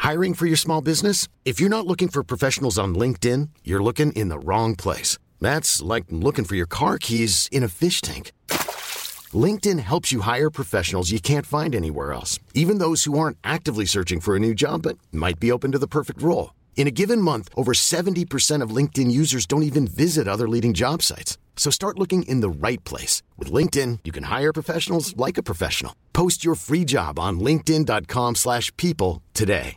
Hiring for your small business? If you're not looking for professionals on LinkedIn, you're looking in the wrong place. That's like looking for your car keys in a fish tank. LinkedIn helps you hire professionals you can't find anywhere else, even those who aren't actively searching for a new job but might be open to the perfect role. In a given month, over 70% of LinkedIn users don't even visit other leading job sites. So start looking in the right place. With LinkedIn, you can hire professionals like a professional. Post your free job on linkedin.com/people today.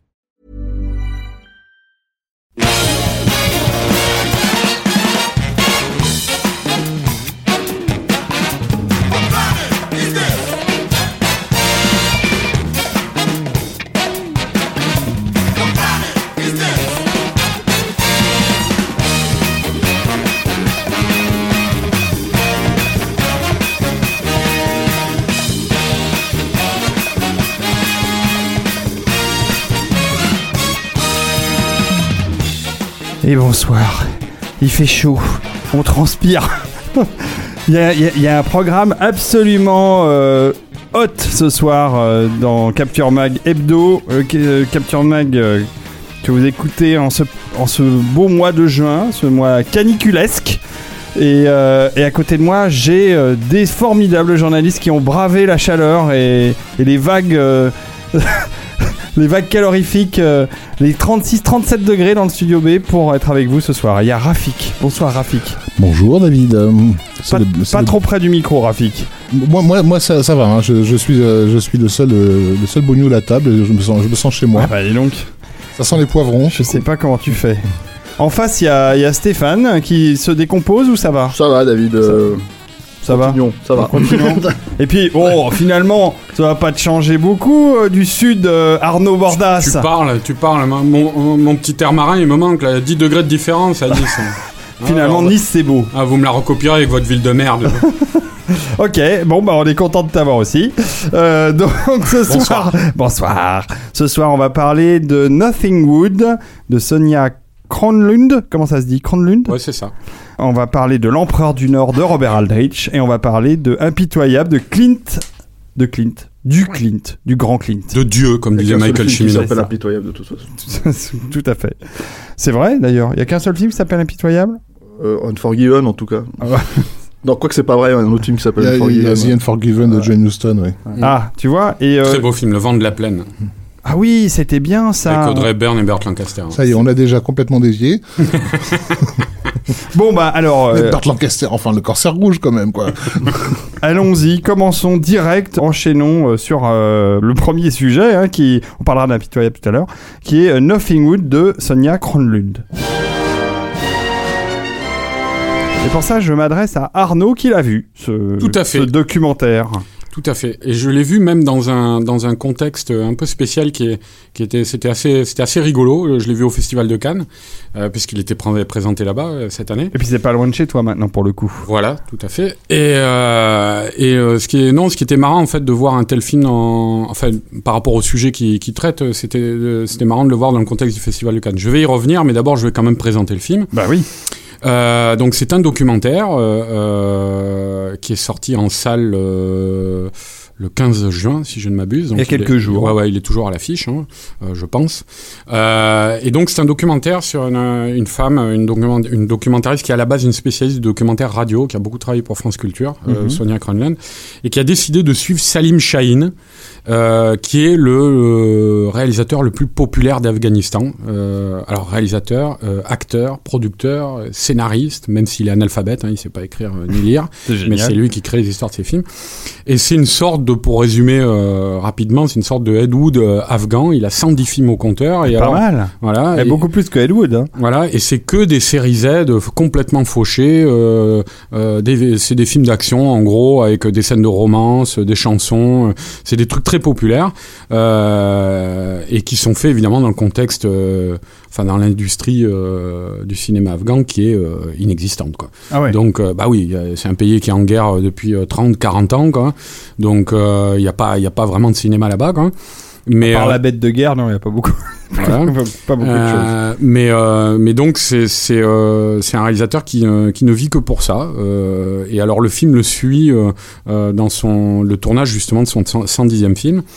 Et bonsoir, il fait chaud, on transpire. Il y a un programme absolument hot ce soir dans Capture Mag Hebdo. Capture Mag que vous écoutez en ce beau mois de juin, ce mois caniculesque. Et à côté de moi, j'ai des formidables journalistes qui ont bravé la chaleur et les vagues... les vagues calorifiques, les 36-37 degrés dans le studio B pour être avec vous ce soir. Il y a Rafik. Bonsoir Rafik. Bonjour David. Pas trop près du micro Rafik. Moi ça va, hein. je suis le seul bougnou à la table et je me sens chez moi. Ah bah dis donc. Ça sent les poivrons. Je sais pas comment tu fais. En face il y a Stéphane qui se décompose ou ça va ? Ça va David. Ça va. Continuons. Et puis, finalement, ça va pas te changer beaucoup du sud, Arnaud Bordas. Tu parles. Mon petit air marin, il me manque là, 10 degrés de différence à Nice. Finalement, Nice, c'est beau. Ah, vous me la recopierez avec votre ville de merde. Ok, bon, bah, on est content de t'avoir aussi. Donc, Bonsoir. Ce soir, on va parler de Nothing Wood, de Sonia Kronlund. Comment ça se dit ? Kronlund ? Ouais, c'est ça. On va parler de L'Empereur du Nord de Robert Aldrich et on va parler de Impitoyable du grand Clint. De Dieu, comme disait Michael Cimino. Ça s'appelle Impitoyable de toute façon. Tout à fait. C'est vrai d'ailleurs, il y a qu'un seul film qui s'appelle Impitoyable ? Unforgiven en tout cas. Ah ouais. Non, quoi que c'est pas vrai, il y a un autre film qui s'appelle Unforgiven. Il y a The Unforgiven de Jane Austen, oui. Ah, tu vois et Très beau film, Le Vent de la Plaine. Ah oui, c'était bien ça. Avec Audrey Hepburn et Burt Lancaster. Ça y est, on a déjà complètement dévié. Bon bah alors... Burt Lancaster, enfin le corsaire rouge quand même quoi. Allons-y, commençons direct, enchaînons sur le premier sujet, hein, on parlera d'Impitoyable tout à l'heure, qui est Nothing Wood de Sonia Kronlund. Et pour ça, je m'adresse à Arnaud qui l'a vu, ce documentaire. Tout à fait. Et je l'ai vu même dans un contexte un peu spécial c'était assez rigolo. Je l'ai vu au Festival de Cannes, puisqu'il était présenté là-bas cette année. Et puis c'est pas loin de chez toi maintenant pour le coup. Voilà, tout à fait. Et ce qui était marrant en fait de voir un tel film par rapport au sujet qu'il traite, c'était marrant de le voir dans le contexte du Festival de Cannes. Je vais y revenir, mais d'abord je vais quand même présenter le film. Bah oui. Donc c'est un documentaire qui est sorti en salle le 15 juin, si je ne m'abuse. Donc il y a quelques jours. Ouais, il est toujours à l'affiche, hein, je pense. Et donc c'est un documentaire sur une femme, une documentariste qui est à la base une spécialiste de documentaire radio, qui a beaucoup travaillé pour France Culture, Sonia Kronlund, et qui a décidé de suivre Salim Chahine, qui est le réalisateur le plus populaire d'Afghanistan. Alors réalisateur, acteur, producteur, scénariste, même s'il est analphabète, hein, il ne sait pas écrire ni lire, mais c'est lui qui crée les histoires de ses films. Et c'est une sorte pour résumer rapidement, c'est une sorte de Ed Wood afghan. Il a 100 films au compteur. Et pas mal. Voilà. Et beaucoup plus que Ed Wood. Hein. Voilà. Et c'est que des séries Z complètement fauchées. C'est des films d'action, en gros, avec des scènes de romance, des chansons. C'est des trucs très populaires et qui sont faits évidemment dans le contexte, dans l'industrie du cinéma afghan qui est inexistante, quoi. Ah ouais. Donc, oui, c'est un pays qui est en guerre depuis 30-40 ans, quoi. Donc, il y a pas vraiment de cinéma là-bas, quoi. Mais par la bête de guerre, non, il n'y a pas beaucoup. Voilà. pas beaucoup de choses. Mais donc c'est un réalisateur qui ne vit que pour ça. Et alors le film le suit dans le tournage justement de son 110e film.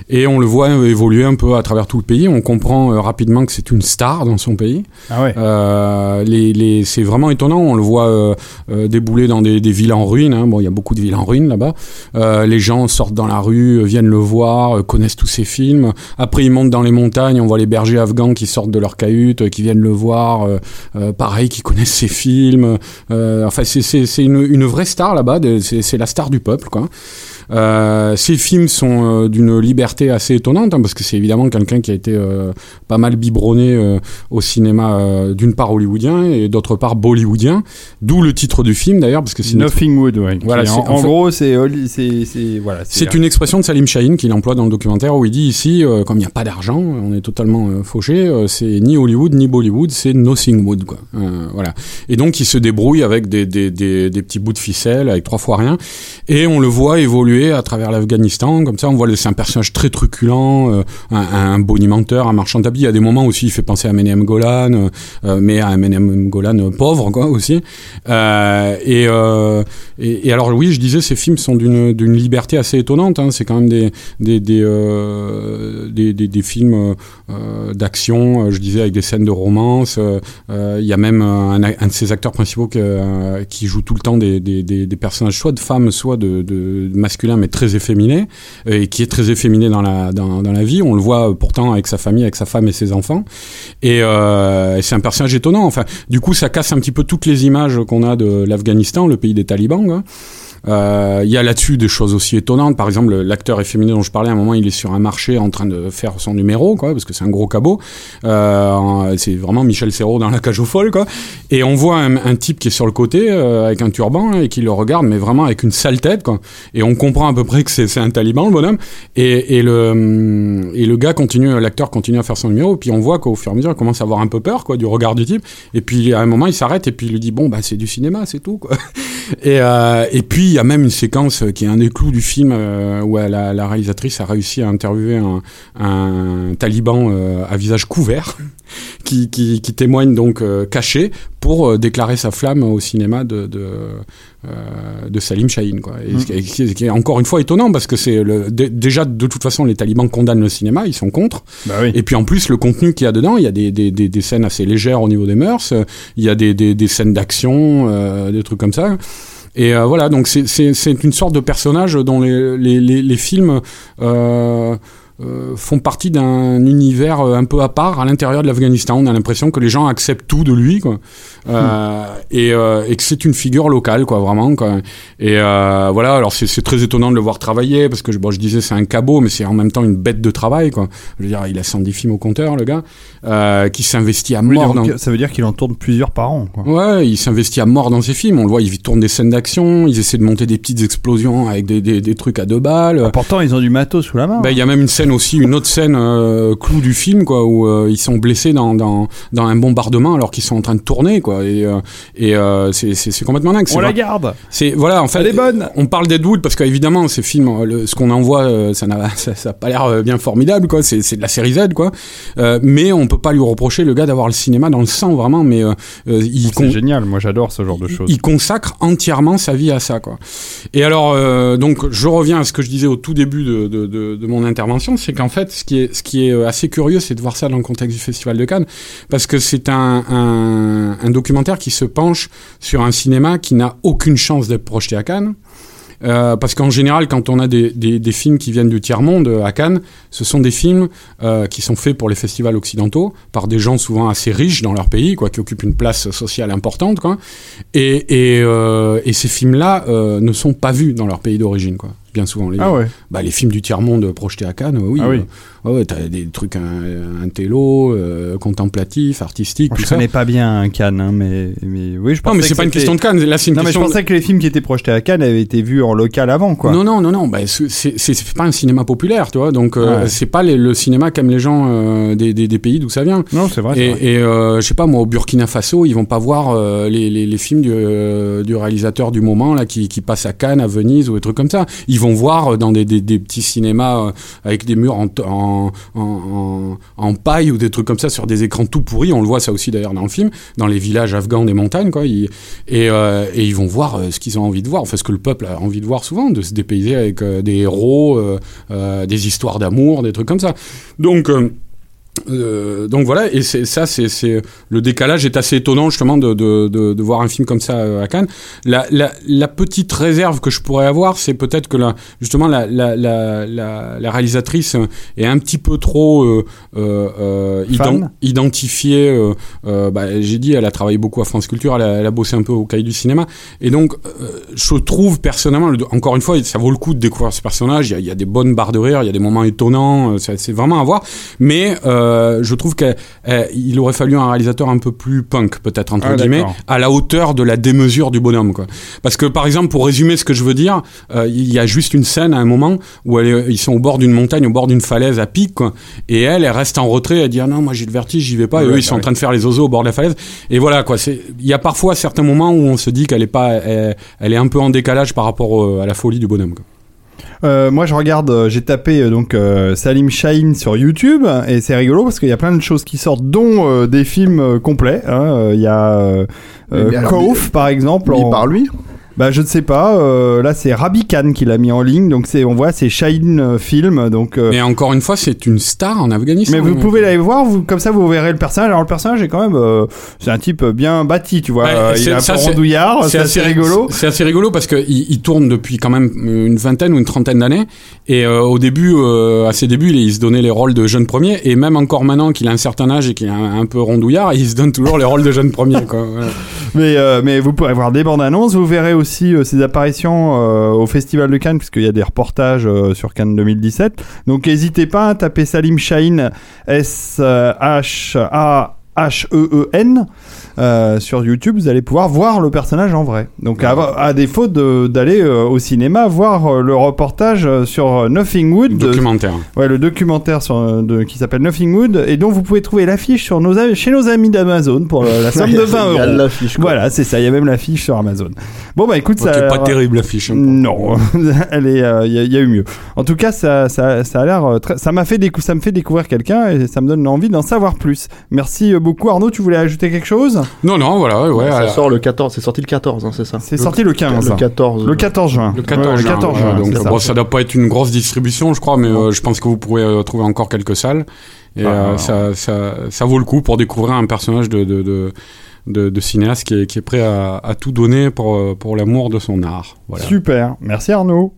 et on le voit évoluer un peu à travers tout le pays. On comprend rapidement que c'est une star dans son pays. Ah ouais. C'est vraiment étonnant. On le voit débouler dans des villes en ruine. Hein. Bon, il y a beaucoup de villes en ruine là-bas. Les gens sortent dans la rue, viennent le voir, connaissent tous ses films. Après, ils montent dans les montagnes. On voit les bergers afghans qui sortent de leur cahute, qui viennent le voir. Pareil, qui connaissent ses films. Enfin, c'est une vraie star là-bas. C'est la star du peuple, quoi. Ces films sont d'une liberté assez étonnante, hein, parce que c'est évidemment quelqu'un qui a été pas mal biberonné au cinéma, d'une part hollywoodien et d'autre part bollywoodien, d'où le titre du film d'ailleurs, parce que c'est Nothing Wood, ouais. Voilà, en gros c'est une expression de Salim Chahine qu'il emploie dans le documentaire, où il dit ici, comme il n'y a pas d'argent, on est totalement fauché, c'est ni Hollywood ni Bollywood, c'est Nothing Wood, quoi. Voilà. Et donc il se débrouille avec des petits bouts de ficelle, avec 3 fois rien, et on le voit évoluer à travers l'Afghanistan, comme ça on voit c'est un personnage très truculent, un bonimenteur, un marchand d'habits. Il y a des moments aussi il fait penser à Menem Golan, mais à un Menem Golan pauvre, quoi, aussi. Et alors oui, je disais, ces films sont d'une liberté assez étonnante, hein. C'est quand même des films d'action, je disais, avec des scènes de romance. Il y a même un de ses acteurs principaux qui joue tout le temps des personnages soit de femmes, soit de masculins, mais très efféminé, et qui est très efféminé dans la vie. On le voit pourtant avec sa famille, avec sa femme et ses enfants. Et c'est un personnage étonnant. Enfin, du coup, ça casse un petit peu toutes les images qu'on a de l'Afghanistan, le pays des talibans, quoi. Il y a là-dessus des choses aussi étonnantes. Par exemple, l'acteur efféminé dont je parlais, à un moment, il est sur un marché en train de faire son numéro, quoi, parce que c'est un gros cabot. C'est vraiment Michel Serrault dans La Cage aux folles, quoi. Et on voit un type qui est sur le côté, avec un turban, et qui le regarde, mais vraiment avec une sale tête, quoi. Et on comprend à peu près que c'est un taliban, le bonhomme. Et le gars l'acteur continue à faire son numéro, et puis on voit qu'au fur et à mesure, il commence à avoir un peu peur, quoi, du regard du type. Et puis, à un moment, il s'arrête, et puis il lui dit, bon, bah, c'est du cinéma, c'est tout, quoi. Et puis, il y a même une séquence qui est un des clous du film, où la réalisatrice a réussi à interviewer un taliban à visage couvert qui témoigne donc caché pour déclarer sa flamme au cinéma de Salim Chahine, quoi. Et qui est encore une fois étonnant, parce que c'est déjà, de toute façon, les talibans condamnent le cinéma, ils sont contre. Bah oui. Et puis en plus, le contenu qu'il y a dedans, il y a des scènes assez légères au niveau des mœurs, il y a des scènes d'action, des trucs comme ça. Et voilà, donc c'est une sorte de personnage dont les films font partie d'un univers un peu à part à l'intérieur de l'Afghanistan. On a l'impression que les gens acceptent tout de lui, quoi. Et que c'est une figure locale, quoi, vraiment, quoi. Et voilà, alors c'est très étonnant de le voir travailler, parce que je disais c'est un cabot, mais c'est en même temps une bête de travail, quoi. Je veux dire, il a 110 films au compteur, le gars, qui s'investit à mort. Ça veut dire qu'il en tourne plusieurs par an, quoi. Ouais, il s'investit à mort dans ses films. On le voit, il tourne des scènes d'action, ils essaient de monter des petites explosions avec des trucs à 2 balles. Pourtant, ils ont du matos sous la main. Il y a même une autre scène clou du film, quoi, où ils sont blessés dans un bombardement alors qu'ils sont en train de tourner, quoi. Et c'est complètement dingue. On la garde. Voilà, en fait, elle est bonne. On parle d'Ed Wood parce qu'évidemment ces films, ce qu'on en voit, ça a pas l'air bien formidable, quoi. C'est de la série Z, quoi. Mais on peut pas lui reprocher, le gars, d'avoir le cinéma dans le sang, vraiment. Mais c'est génial. Moi, j'adore ce genre de choses. Il consacre entièrement sa vie à ça, quoi. Et alors, donc, je reviens à ce que je disais au tout début de mon intervention, c'est qu'en fait, ce qui est assez curieux, c'est de voir ça dans le contexte du Festival de Cannes, parce que c'est un documentaire qui se penche sur un cinéma qui n'a aucune chance d'être projeté à Cannes. Parce qu'en général, quand on a des films qui viennent du tiers-monde à Cannes, ce sont des films qui sont faits pour les festivals occidentaux, par des gens souvent assez riches dans leur pays, quoi, qui occupent une place sociale importante, quoi. Et ces films-là ne sont pas vus dans leur pays d'origine, quoi. Bien souvent, les films du tiers-monde projetés à Cannes, oui. Ah oui. T'as des trucs intello, contemplatifs, artistiques. Je connais pas bien Cannes, hein, mais oui, je pense. Non, mais c'est pas une question de Cannes. Là, c'est une question. Mais je pensais que les films qui étaient projetés à Cannes avaient été vus en local avant, quoi. Non. Bah, c'est pas un cinéma populaire, tu vois. Donc, c'est pas le cinéma qu'aiment les gens des pays d'où ça vient. Non, c'est vrai. Et je sais pas, moi, au Burkina Faso, ils vont pas voir les films du réalisateur du moment là qui passe à Cannes, à Venise ou des trucs comme ça. Ils vont vont voir dans des petits cinémas avec des murs en paille ou des trucs comme ça sur des écrans tout pourris. On le voit ça aussi d'ailleurs dans le film, dans les villages afghans des montagnes, quoi. Et ils vont voir ce qu'ils ont envie de voir, enfin ce que le peuple a envie de voir souvent, de se dépayser avec des héros, des histoires d'amour, des trucs comme ça. Donc voilà, et c'est le décalage est assez étonnant justement de voir un film comme ça à Cannes. La petite réserve que je pourrais avoir, c'est peut-être que justement la réalisatrice est un petit peu trop identifiée. J'ai dit, elle a travaillé beaucoup à France Culture, elle a bossé un peu au Cahier du cinéma, et donc je trouve personnellement, encore une fois, ça vaut le coup de découvrir ce personnage. Il y a des bonnes barres de rire, il y a des moments étonnants, c'est vraiment à voir, mais je trouve qu'il aurait fallu un réalisateur un peu plus punk, peut-être, entre guillemets, à la hauteur de la démesure du bonhomme, quoi. Parce que, par exemple, pour résumer ce que je veux dire, il y a juste une scène à un moment où ils sont au bord d'une montagne, au bord d'une falaise à pic, quoi. Et elle reste en retrait, elle dit, ah non, moi j'ai le vertige, j'y vais pas. Et eux, ils sont en train de faire les oiseaux au bord de la falaise. Et voilà, quoi. Il y a parfois certains moments où on se dit qu'elle est un peu en décalage par rapport à la folie du bonhomme, quoi. Moi je regarde, j'ai tapé Salim Shaheen sur YouTube, et c'est rigolo parce qu'il y a plein de choses qui sortent, dont des films complets, hein. Il y a Kauf par exemple. Par lui Bah je ne sais pas, là c'est Rabi Khan qui l'a mis en ligne, donc on voit c'est Shaheen Film, donc. Mais encore une fois, c'est une star en Afghanistan. Mais vous pouvez aller voir, comme ça vous verrez le personnage. Alors le personnage est quand même, c'est un type bien bâti, tu vois. Il est un peu rondouillard, c'est assez rigolo. C'est assez rigolo parce que il tourne depuis quand même une vingtaine ou une trentaine d'années, et au début, à ses débuts, il se donnait les rôles de jeune premier, et même encore maintenant qu'il a un certain âge et qu'il est un peu rondouillard, il se donne toujours les rôles de jeune premier, quoi. Voilà. Mais vous pourrez voir des bandes annonces, vous verrez aussi ses apparitions au Festival de Cannes, puisqu'il y a des reportages sur Cannes 2017. Donc n'hésitez pas à taper Salim Shaheen, Shaheen, sur YouTube, vous allez pouvoir voir le personnage en vrai. Donc à défaut d'aller au cinéma voir le reportage sur Nothing Wood, le documentaire. Le documentaire qui s'appelle Nothing Wood, et dont vous pouvez trouver l'affiche chez nos amis d'Amazon pour la somme de 20 €. Il y a l'affiche, quoi. Voilà, c'est ça, il y a même l'affiche sur Amazon. Bon bah écoute, ça c'est pas terrible l'affiche. Non, elle est il y a eu mieux. En tout cas, ça a l'air ça me fait découvrir quelqu'un, et ça me donne envie d'en savoir plus. Merci beaucoup Arnaud, tu voulais ajouter quelque chose? Non, voilà, ouais. Ça sort le 14, c'est sorti le 14, hein, c'est ça. C'est sorti le 15. Le 14. Le 14 juin. Le 14 juin. Donc ça doit pas être une grosse distribution, je crois, mais je pense que vous pourrez trouver encore quelques salles. Et ça vaut le coup pour découvrir un personnage de cinéaste qui est prêt à tout donner pour l'amour de son art. Voilà. Super, merci Arnaud.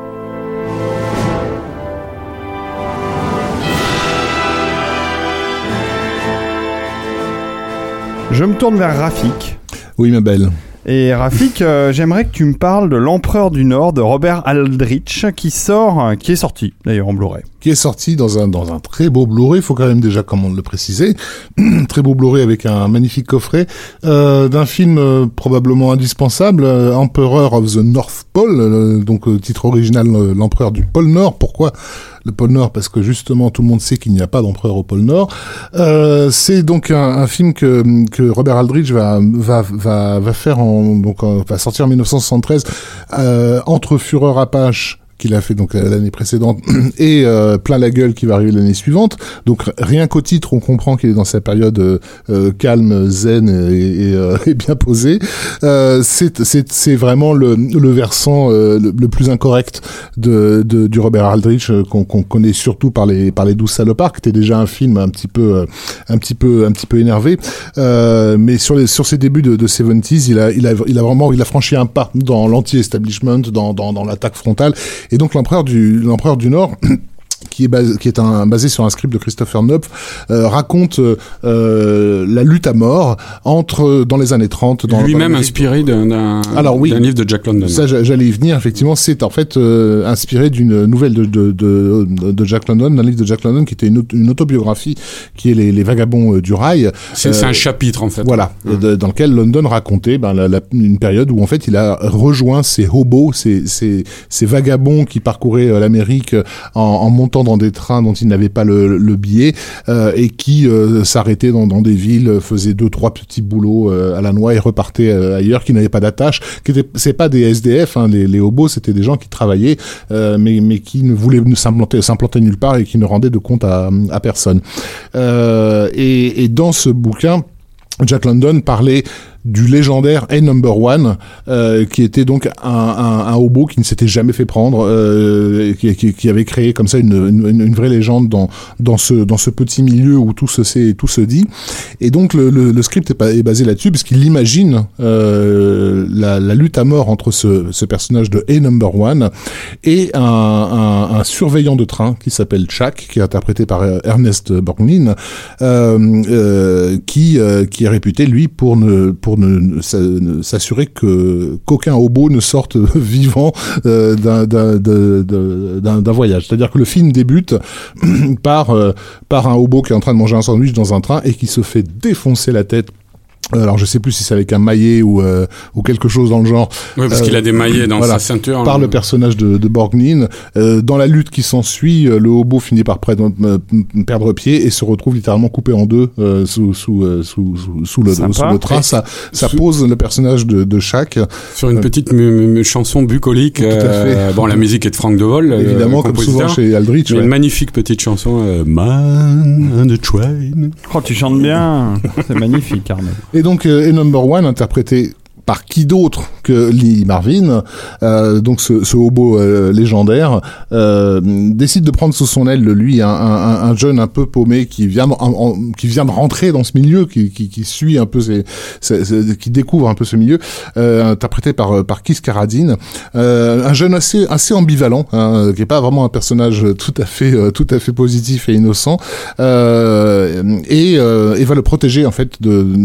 Je me tourne vers Rafik. Oui, ma belle. Et Rafik, j'aimerais que tu me parles de L'Empereur du Nord de Robert Aldrich, qui est sorti d'ailleurs en Blu-ray. Qui est sorti dans un très beau Blu-ray, il faut quand même déjà, comme on le précisait, très beau Blu-ray avec un magnifique coffret, d'un film probablement indispensable, Emperor of the North Pole, donc titre original l'Empereur du pôle Nord. Pourquoi le pôle Nord? Parce que justement tout le monde sait qu'il n'y a pas d'empereur au pôle Nord. C'est donc un film que Robert Aldrich va faire va sortir en 1973 entre Fureur Apache, qu'il a fait donc l'année précédente, et Plein la gueule qui va arriver l'année suivante. Donc rien qu'au titre, on comprend qu'il est dans sa période calme, zen et bien posée. C'est vraiment le versant le plus incorrect du Robert Aldrich, qu'on connaît surtout par les 12 salopards, qui était déjà un film un petit peu énervé. Mais sur ses débuts de 70s, il a franchi un pas dans l'anti-establishment, dans l'attaque frontale. Et donc l'empereur du Nord, qui est basé sur un script de Christopher Knopf, raconte la lutte à mort dans les années 30. Lui-même inspiré d'un livre de Jack London. Ça, j'allais y venir. Effectivement, c'est en fait inspiré d'une nouvelle de Jack London, d'un livre de Jack London qui était une autobiographie, qui est les Vagabonds du Rail. C'est un chapitre en fait. Voilà, dans lequel London racontait une période où en fait il a rejoint ces hobos, ces vagabonds qui parcouraient l'Amérique en montant longtemps dans des trains dont ils n'avaient pas le billet, et qui s'arrêtaient dans des villes, faisaient 2-3 petits boulots à la noix et repartaient ailleurs, qui n'avaient pas d'attache, c'est pas des SDF, hein, les hobos, c'était des gens qui travaillaient, mais qui ne voulaient s'implanter nulle part et qui ne rendaient de compte à personne. Et dans ce bouquin, Jack London parlait du légendaire A-Number-One, qui était donc un hobo qui ne s'était jamais fait prendre, qui avait créé comme ça une vraie légende dans ce petit milieu où tout se sait et tout se dit. Et donc le script est basé là-dessus, puisqu'il imagine la lutte à mort entre ce personnage de A-Number-One et un surveillant de train qui s'appelle Chuck, qui est interprété par Ernest Borgnine, qui est réputé, lui, pour s'assurer qu'aucun hobo ne sorte vivant d'un voyage. C'est-à-dire que le film débute par un hobo qui est en train de manger un sandwich dans un train et qui se fait défoncer la tête. Alors je sais plus si c'est avec un maillet ou quelque chose dans le genre. Oui, parce qu'il a des maillets dans sa ceinture. Par le personnage de Borgnine. Dans la lutte qui s'ensuit, le hobo finit par perdre pied et se retrouve littéralement coupé en deux sous le train. Ça pose le personnage de Chuck sur une petite chanson bucolique. Tout à fait. Bon, la musique est de Frank De Vol, évidemment, comme souvent chez Aldrich. Une magnifique petite chanson, Man on the Train. Oh, tu chantes bien. C'est magnifique, Arnaud. Et donc, A-Number-One, interprété par qui d'autre que Lee Marvin, donc ce hobo légendaire, décide de prendre sous son aile, lui, un jeune un peu paumé qui vient de rentrer dans ce milieu, qui suit un peu qui découvre un peu ce milieu, interprété par Keith Carradine, un jeune assez ambivalent, hein, qui est pas vraiment un personnage tout à fait positif et innocent, et va le protéger en fait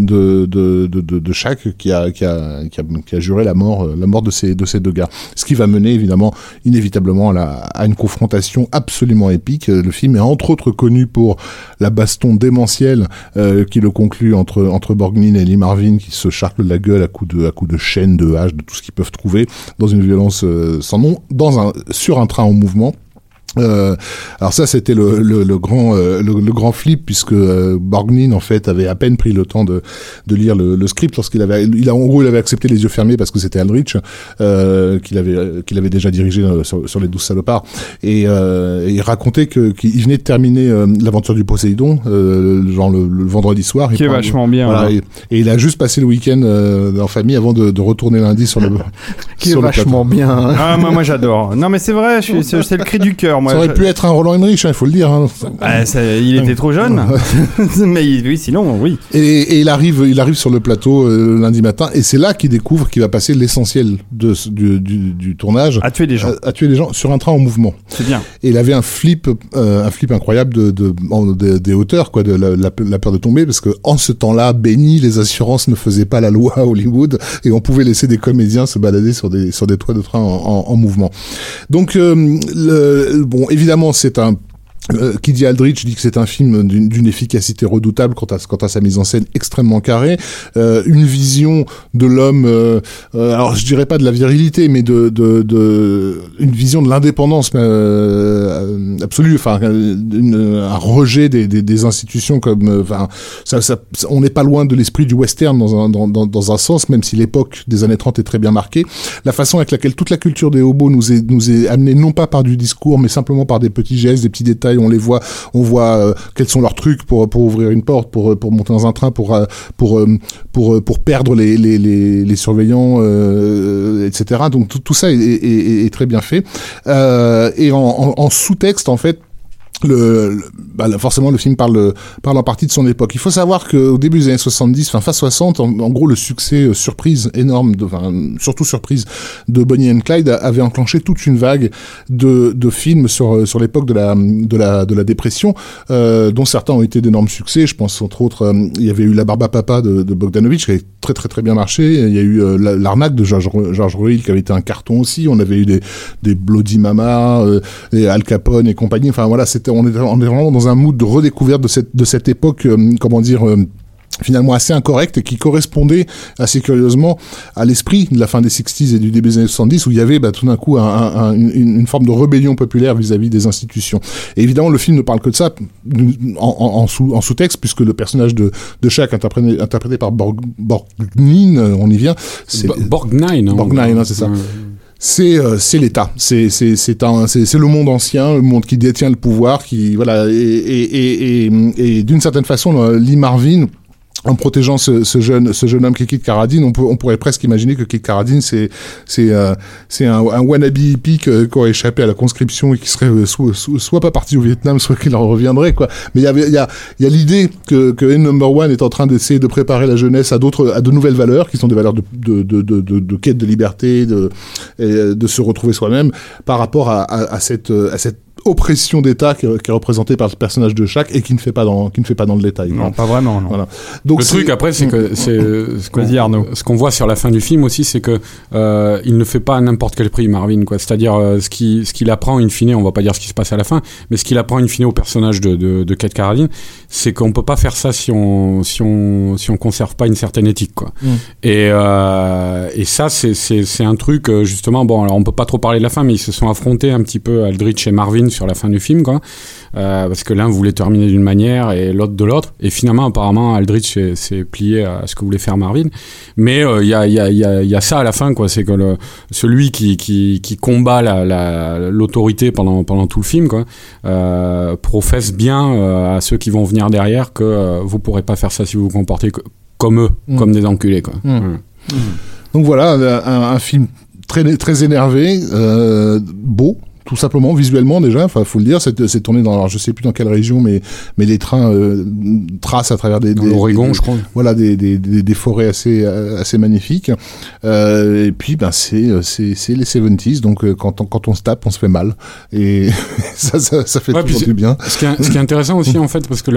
de Chuck qui a juré la mort de ces deux gars. Ce qui va mener inévitablement à une confrontation absolument épique. Le film est entre autres connu pour la baston démentielle qui le conclut entre Borgnine et Lee Marvin, qui se charclent la gueule à coups de chaînes, de haches, de tout ce qu'ils peuvent trouver, dans une violence sans nom, sur un train en mouvement. Alors ça, c'était le grand flip, puisque Borgnine en fait avait à peine pris le temps de lire le script lorsqu'il avait accepté les yeux fermés parce que c'était Aldrich qu'il avait déjà dirigé sur les 12 salopards, et il racontait qu'il venait de terminer l'aventure du Poséidon genre le vendredi soir, qui est vachement bien, voilà, et il a juste passé le week-end en famille avant de retourner lundi sur le qui est vachement bien, hein. Ah, moi j'adore. Non mais c'est vrai, c'est le cri du cœur. Ça aurait pu être un Roland Emmerich, il faut le dire. Hein. Il était trop jeune. Mais oui, sinon, oui. Et il arrive sur le plateau lundi matin, et c'est là qu'il découvre qu'il va passer l'essentiel du tournage à tuer des gens. À tuer des gens sur un train en mouvement. C'est bien. Et il avait un flip incroyable des hauteurs, quoi, de la peur de tomber, parce que en ce temps-là, béni, les assurances ne faisaient pas la loi à Hollywood, et on pouvait laisser des comédiens se balader sur des toits de train en mouvement. Donc bon, évidemment, c'est un qui dit Aldrich dit que c'est un film d'une efficacité redoutable quant à sa mise en scène extrêmement carrée, une vision de l'homme, alors je dirais pas de la virilité, mais de une vision de l'indépendance absolue, enfin un rejet des institutions comme, enfin ça on n'est pas loin de l'esprit du western dans un sens, même si l'époque des années 30 est très bien marquée. La façon avec laquelle toute la culture des hobos nous est amenée non pas par du discours, mais simplement par des petits gestes, des petits détails. On voit quels sont leurs trucs pour ouvrir une porte, pour monter dans un train, pour perdre les surveillants, etc. Donc tout ça est très bien fait. Et en sous-texte, en fait, forcément le film parle en partie de son époque. Il faut savoir qu'au début des années 70, fin 60, en gros le succès surprise énorme, surtout surprise, de Bonnie and Clyde avait enclenché toute une vague de films sur l'époque de la dépression, dont certains ont été d'énormes succès. Je pense entre autres, il y avait eu La Barbe à Papa de Bogdanovich qui avait très très très bien marché. Il y a eu L'Arnaque de George Royle qui avait été un carton aussi. On avait eu des Bloody Mama, et Al Capone et compagnie. Enfin voilà, on est vraiment dans un mood de redécouverte de cette époque, finalement assez incorrect et qui correspondait assez curieusement à l'esprit de la fin des 60s et du début des années 70 où il y avait tout d'un coup une forme de rébellion populaire vis-à-vis des institutions. Et évidemment, le film ne parle que de ça en sous-texte, puisque le personnage de Shaq, interprété par Borgnine, on y vient. Borgnine, c'est ça. C'est l'État, c'est le monde ancien, le monde qui détient le pouvoir, qui voilà et d'une certaine façon, Lee Marvin, en protégeant ce jeune homme qui est Kid Carradine, on pourrait presque imaginer que Kid Carradine c'est un wannabe hippie qui aurait échappé à la conscription et qui serait soit pas parti au Vietnam, soit qu'il en reviendrait, quoi. Mais il y a l'idée que N-1 est en train d'essayer de préparer la jeunesse à de nouvelles valeurs qui sont des valeurs de quête de liberté, de se retrouver soi-même par rapport à cette oppression d'État qui est représentée par le personnage de Shaq et qui ne fait pas dans le détail. Non, pas vraiment, non. Voilà. Donc le truc après, c'est que ce qu'on voit sur la fin du film aussi, c'est que il ne fait pas à n'importe quel prix, Marvin, quoi. C'est-à-dire ce qu'il apprend in fine, on va pas dire ce qui se passe à la fin, mais ce qu'il apprend in fine au personnage de Kid Carradine, c'est qu'on peut pas faire ça si on conserve pas une certaine éthique, quoi. Et ça c'est un truc justement, bon, alors on peut pas trop parler de la fin, mais ils se sont affrontés un petit peu, Aldrich et Marvin, sur la fin du film, quoi. Parce que l'un voulait terminer d'une manière et l'autre de l'autre, et finalement apparemment Aldrich s'est plié à ce que voulait faire Marvin, mais il y a ça à la fin, quoi. C'est que celui qui combat l'autorité pendant tout le film, quoi, professe bien à ceux qui vont venir derrière que vous pourrez pas faire ça si vous vous comportez comme eux, comme des enculés, quoi. Donc voilà, un film très très énervé, beau, tout simplement, visuellement déjà, enfin faut le dire, c'est tourné dans, alors je sais plus dans quelle région, mais les trains tracent à travers des l'Oregon, je crois. Voilà, des forêts assez magnifiques. Et puis c'est les 70s, donc quand on se tape, on se fait mal, et ça fait toujours du bien. Ce qui est intéressant aussi en fait, parce que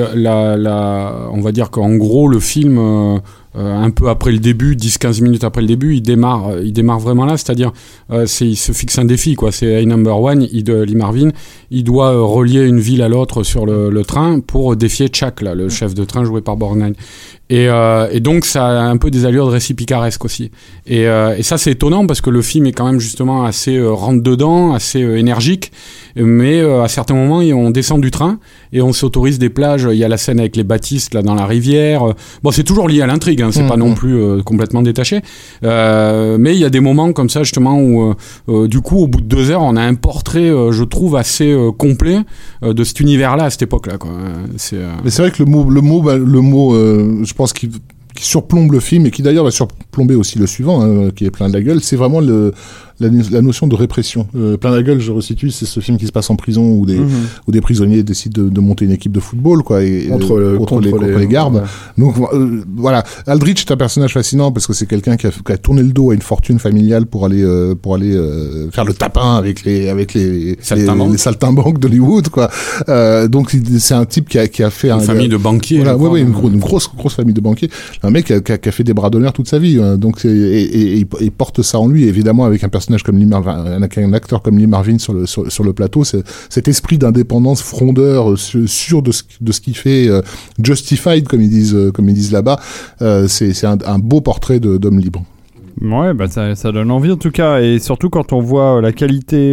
on va dire qu'en gros le film un peu après le début, 10-15 minutes après le début, il démarre vraiment là, c'est-à-dire il se fixe un défi, quoi. C'est A-Number 1, Lee Marvin, il doit relier une ville à l'autre sur le train pour défier Chuck, là, le chef de train joué par Borgnine. Et donc ça a un peu des allures de récit picaresque aussi. Et ça c'est étonnant parce que le film est quand même justement assez rentre dedans, assez énergique, mais à certains moments on descend du train et on s'autorise des plages. Il y a la scène avec les baptistes là dans la rivière. Bon, c'est toujours lié à l'intrigue, hein, c'est pas non plus complètement détaché. Mais il y a des moments comme ça justement où du coup au bout de 2 heures on a un portrait, je trouve assez complet de cet univers-là à cette époque-là, quoi. Mais c'est vrai que le mot je pense qui surplombe le film et qui d'ailleurs va surplomber aussi le suivant, hein, qui est Plein de la gueule, c'est vraiment la notion de répression. Plein de la gueule, je resitue, c'est ce film qui se passe en prison où des prisonniers décident de monter une équipe de football, quoi, et contre les gardes. Ouais. Donc voilà, Aldrich est un personnage fascinant parce que c'est quelqu'un qui a tourné le dos à une fortune familiale pour aller faire le tapin avec les saltimbanques d'Hollywood, quoi. Donc c'est un type qui a fait une famille de banquiers. Voilà, une grosse famille de banquiers. Un mec qui a fait des bras d'honneur toute sa vie, hein. Donc il porte ça en lui, évidemment, avec un personnage comme Lee Marvin, un acteur comme Lee Marvin sur le plateau, cet esprit d'indépendance frondeur, sûr de ce qu'il fait, justified comme ils disent là-bas, c'est un beau portrait d'homme libre. Ouais, bah ça donne envie en tout cas, et surtout quand on voit la qualité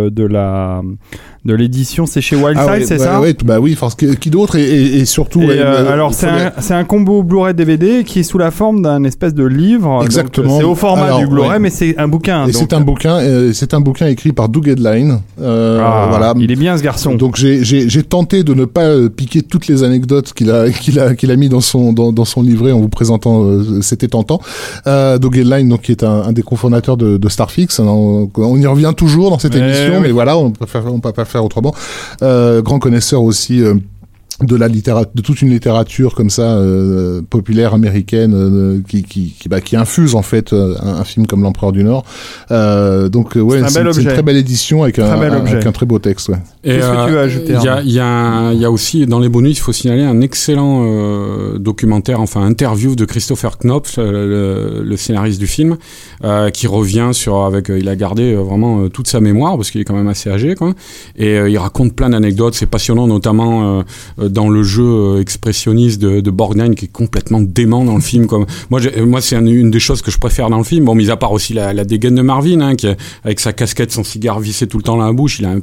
de l'édition, c'est chez Wildside, c'est ça? Oui, bah oui, parce que qui d'autre et surtout. Alors c'est un combo Blu-ray DVD qui est sous la forme d'un espèce de livre. Exactement. Donc, c'est au format du Blu-ray, mais c'est un bouquin. Et c'est un bouquin écrit par Doug Edline. Voilà. Il est bien ce garçon. Donc j'ai tenté de ne pas piquer toutes les anecdotes qu'il a mis dans son livret en vous présentant. C'était tentant. Doug Edline, donc qui est un des cofondateurs de Starfix. On y revient toujours dans cette émission, mais voilà, on peut pas faire autrement. Grand connaisseur aussi de toute une littérature comme ça populaire américaine qui infuse en fait un film comme L'Empereur du Nord. Donc ouais, c'est une très belle édition avec un très beau texte. Ouais. Et qu'est-ce que tu veux ajouter? Il y a aussi dans les bonus, il faut signaler un excellent documentaire, enfin interview de Christopher Knopf, le scénariste du film, qui revient il a gardé vraiment toute sa mémoire parce qu'il est quand même assez âgé, quoi. Et il raconte plein d'anecdotes, c'est passionnant, notamment dans le jeu expressionniste de Borgnine qui est complètement dément dans le film. Comme moi c'est une des choses que je préfère dans le film. Bon, mis à part aussi la dégaine de Marvin, hein, qui avec sa casquette, son cigare vissé tout le temps dans la bouche, il a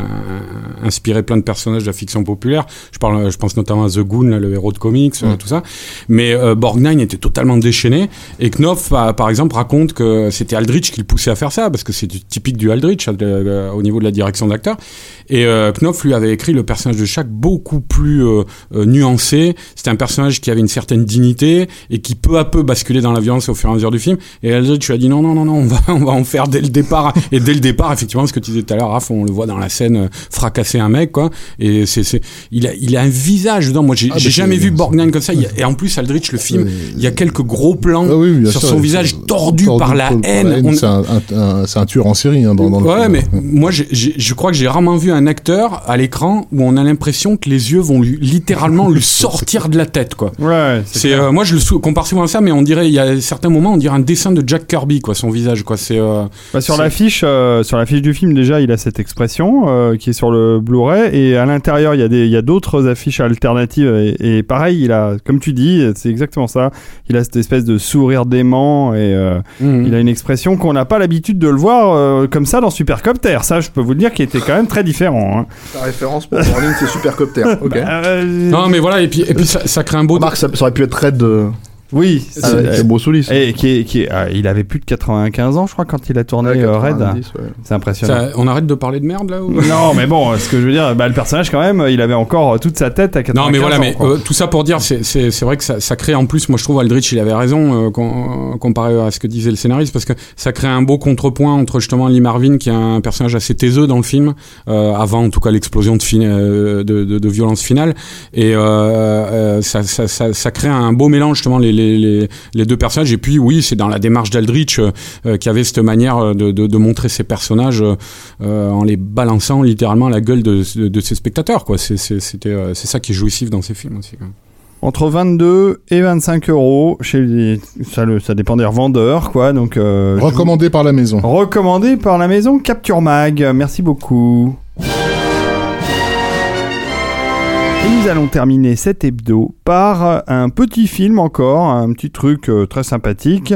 inspiré plein de personnages de la fiction populaire. Je pense notamment à The Goon, là, le héros de comics, tout ça. Mais Borgnine était totalement déchaîné, et Knopf par exemple raconte que c'était Aldrich qui le poussait à faire ça, parce que c'est typique du Aldrich au niveau de la direction d'acteur. Et Knopf lui avait écrit le personnage de Shaq beaucoup plus nuancé. C'était un personnage qui avait une certaine dignité et qui peu à peu basculait dans la violence au fur et à mesure du film. Et Aldrich lui a dit non, on va en faire dès le départ. Et dès le départ, effectivement, ce que tu disais tout à l'heure, Raph, on le voit dans la scène fracasser un mec, quoi. Et il a un visage dedans. Moi, j'ai jamais vu Borgnine comme ça. Et en plus, Aldrich, le film, il y a quelques gros plans sur son visage tordu par la haine. C'est un tueur en série, hein, dans le film. Mais moi, je crois que j'ai rarement vu un acteur à l'écran où on a l'impression que les yeux vont littéralement lui sortir de la tête, quoi. Ouais, moi je le compare souvent à ça, mais on dirait, il y a certains moments, on dirait un dessin de Jack Kirby, quoi, son visage, quoi. Sur l'affiche du film, déjà, il a cette expression qui est sur le Blu-ray, et à l'intérieur, il y a d'autres affiches alternatives, et pareil, il a, comme tu dis, c'est exactement ça. Il a cette espèce de sourire dément, et il a une expression qu'on n'a pas l'habitude de le voir comme ça dans Supercopter. Ça, je peux vous le dire, qui était quand même très différent. Hein. La référence pour Borgnine, c'est Supercopter. Ok. Non, mais voilà, et puis ça crée un beau. Marc, ça aurait pu être Red. Oui, c'est Bruce Willis. Et il avait plus de 95 ans, je crois, quand il a tourné Red. Ouais. C'est impressionnant. On arrête de parler de merde là ou... Non, mais bon, ce que je veux dire, le personnage quand même, il avait encore toute sa tête à 95 ans. Non, mais voilà, tout ça pour dire, c'est vrai que ça crée en plus. Moi, je trouve Aldrich, il avait raison comparé à ce que disait le scénariste, parce que ça crée un beau contrepoint entre justement Lee Marvin, qui est un personnage assez taiseux dans le film, avant en tout cas l'explosion de violence finale, et ça crée un beau mélange justement les deux personnages. Et puis oui, c'est dans la démarche d'Aldrich qui avait cette manière de montrer ses personnages en les balançant littéralement à la gueule de ses spectateurs, quoi. C'est ça qui est jouissif dans ces films aussi, quoi. Entre 22 et 25 euros ça dépend des revendeurs, quoi. Donc recommandé par la maison. Recommandé par la maison Capture Mag. Merci beaucoup. Et nous allons terminer cet hebdo par un petit film encore, un petit truc très sympathique.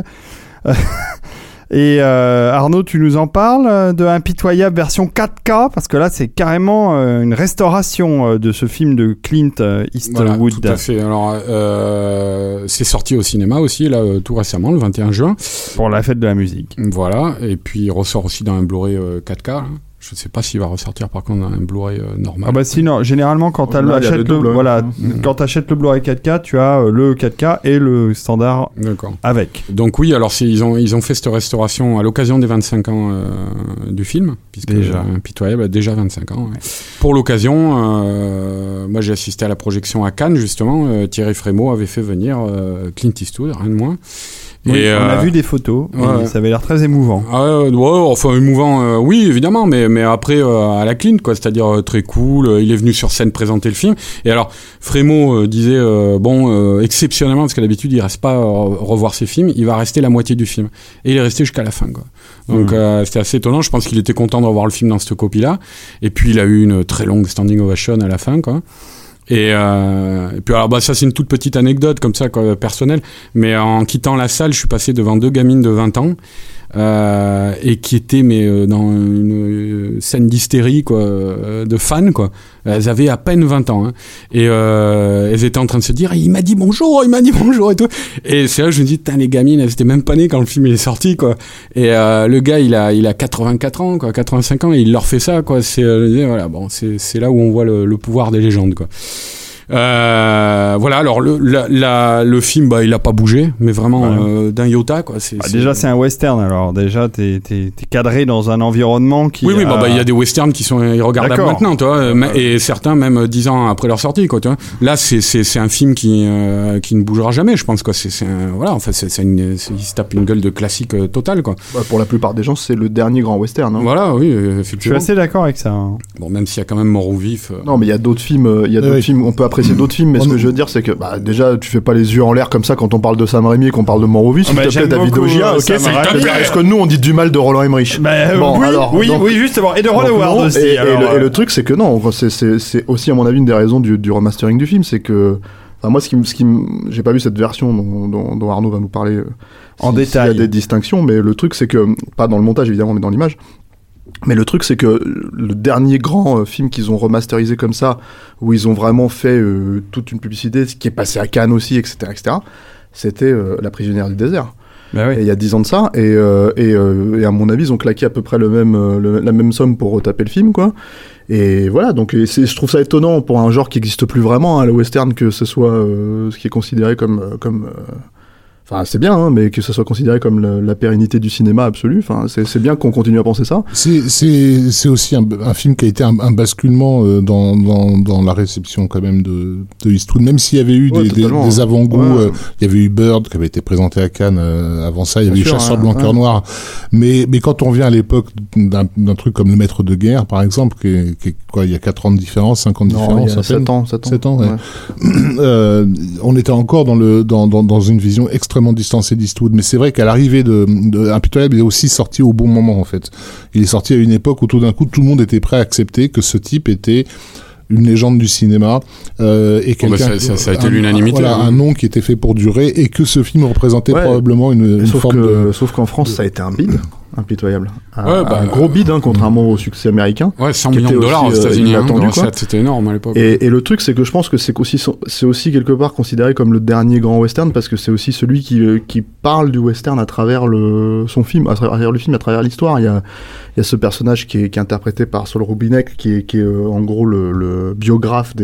Et Arnaud, tu nous en parles de Impitoyable version 4K, parce que là c'est carrément une restauration de ce film de Clint Eastwood. Voilà, tout à fait. Alors c'est sorti au cinéma aussi là tout récemment, le 21 juin. Pour la fête de la musique. Voilà, et puis il ressort aussi dans un Blu-ray 4K. Hein. Je ne sais pas s'il va ressortir par contre dans un Blu-ray normal. Ah bah sinon, généralement quand tu achètes quand t'achètes le Blu-ray 4K, tu as le 4K et le standard avec. Donc oui, alors ils ont fait cette restauration à l'occasion des 25 ans du film, puisque Impitoyable a déjà 25 ans. Ouais. Pour l'occasion, moi j'ai assisté à la projection à Cannes justement. Thierry Frémaux avait fait venir Clint Eastwood, rien de moins. Oui, on a vu des photos, et ça avait l'air très émouvant. Enfin émouvant, oui évidemment, mais après à la Clint, quoi, c'est-à-dire très cool. Il est venu sur scène présenter le film. Et alors Frémaux disait exceptionnellement, parce qu'à l'habitude il reste pas revoir ses films, il va rester la moitié du film, et il est resté jusqu'à la fin, quoi. Donc c'était assez étonnant. Je pense qu'il était content de revoir le film dans cette copie-là. Et puis il a eu une très longue standing ovation à la fin, quoi. Et puis alors ça c'est une toute petite anecdote comme ça, quoi, personnelle, mais en quittant la salle je suis passé devant deux gamines de 20 ans et qui étaient dans une scène d'hystérie, quoi, de fans, quoi. Elles avaient à peine 20 ans, hein. Et elles étaient en train de se dire il m'a dit bonjour et tout, et c'est là que je me dis putain, les gamines elles étaient même pas nées quand le film il est sorti, quoi. Et le gars il a 84 ans, quoi, 85 ans, et il leur fait ça, quoi. Voilà, bon, c'est là où on voit le pouvoir des légendes, quoi. Voilà, alors le film, il a pas bougé, mais vraiment d'un iota, quoi. Déjà c'est un western, alors déjà t'es cadré dans un environnement qui... Oui, il y a des westerns qui sont irregardables maintenant, toi, et certains même 10 ans après leur sortie, quoi, tu vois. Là c'est un film qui ne bougera jamais, je pense, quoi. Voilà, en fait il se tape une gueule de classique total, quoi. Pour la plupart des gens c'est le dernier grand western, hein. Voilà, oui, effectivement. Je suis assez d'accord avec ça, hein. Bon, même s'il y a quand même Mort ou Vif. Non, mais il y a d'autres films, on peut apprécier apprécier d'autres films, mais ce que je veux dire, c'est que déjà, tu fais pas les yeux en l'air comme ça quand on parle de Sam Raimi et qu'on parle de Morovis. S'il te plaît, David Ogia, ok, c'est est-ce que nous on dit du mal de Roland Emmerich? Oui, justement, et de Ron Howard aussi. Et le truc, c'est que non, c'est aussi à mon avis une des raisons du remastering du film, c'est que moi, j'ai pas vu cette version dont Arnaud va nous parler en détail. Il y a des distinctions, mais le truc, c'est que pas dans le montage évidemment, mais dans l'image. Mais le truc, c'est que le dernier grand film qu'ils ont remasterisé comme ça, où ils ont vraiment fait toute une publicité, ce qui est passé à Cannes aussi, etc., c'était La prisonnière du désert. Bah oui. Et il y a 10 ans de ça, et à mon avis, ils ont claqué à peu près la même somme pour retaper le film, quoi. Et voilà, donc je trouve ça étonnant pour un genre qui n'existe plus vraiment, le western, que ce soit ce qui est considéré comme Enfin, c'est bien, hein, mais que ça soit considéré comme la pérennité du cinéma absolu. Enfin, c'est bien qu'on continue à penser ça. C'est aussi un film qui a été un basculement dans la réception quand même de Eastwood, même s'il y avait eu des avant-goûts. Il y avait eu Bird qui avait été présenté à Cannes avant ça. Il y avait eu Chasseur blanc cœur noir. Mais quand on revient à l'époque d'un truc comme Le Maître de guerre, par exemple, qui est quoi, il y a 4 ans de différence, 5 ans de différence. Il y a 7 ans. 7 ans, ouais. On était encore dans une vision extrêmement distancée d'Eastwood, mais c'est vrai qu'à l'arrivée de Impitoyable, il est aussi sorti au bon moment en fait. Il est sorti à une époque où tout d'un coup tout le monde était prêt à accepter que ce type était une légende du cinéma et quelqu'un ça a été l'unanimité. Voilà, un nom qui était fait pour durer et que ce film représentait probablement une forme de... Sauf qu'en France, ça a été un bid. Impitoyable. Un gros bid, hein, contrairement au succès américain. Ouais, 100 millions de dollars aux États-Unis, c'était énorme à l'époque. Et le truc, c'est que je pense que c'est aussi quelque part considéré comme le dernier grand western, parce que c'est aussi celui qui parle du western à travers son film, à travers l'histoire. Il y a ce personnage qui est interprété par Saul Rubinek, qui est en gros le biographe